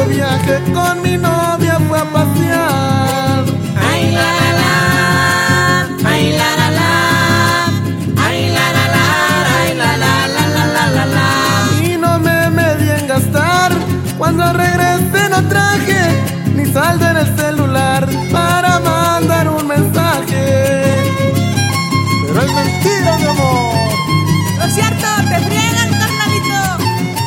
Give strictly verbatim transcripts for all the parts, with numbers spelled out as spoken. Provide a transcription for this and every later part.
viaje con mi novia fue a pasear. Ay la la la, ay la la la, ay la la la, ay la la la la la la la. Y no me medí en gastar, cuando regresé no traje ni saldo en el celular para mandar un mensaje. Pero es mentira, mi amor. Lo cierto, te friegan, carnalito.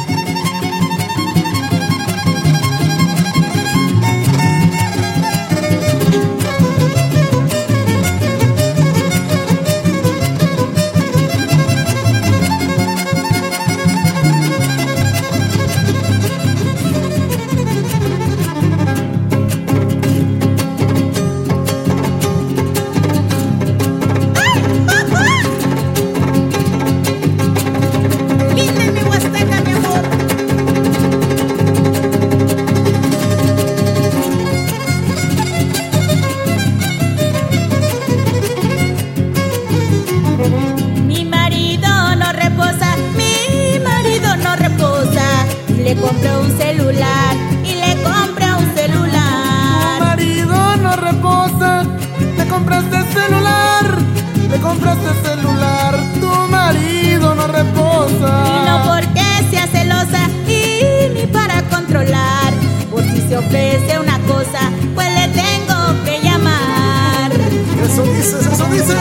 Le compré un celular y le compré un celular. Tu marido no reposa, le compraste celular, le compraste celular. Tu marido no reposa. Y no porque sea celosa y ni para controlar. Por si se ofrece una cosa, pues le tengo que llamar. Eso dices, eso dices.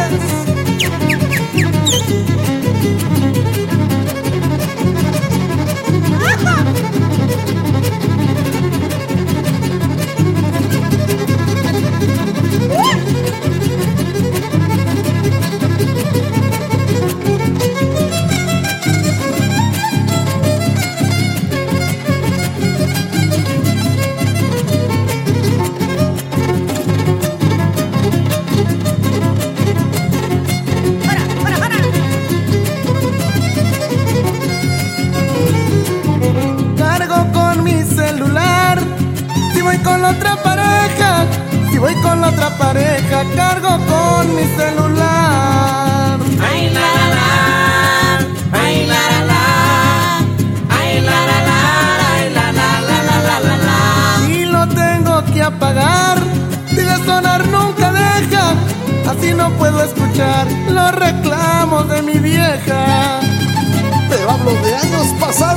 Con la otra pareja, si voy con la otra pareja, cargo con mi celular. Ay la la la, ay la la la, ay la la la, ay la la la la la la. Y lo tengo que apagar, si de sonar nunca deja, así no puedo escuchar los reclamos de mi vieja. Pero hablo de años pasados.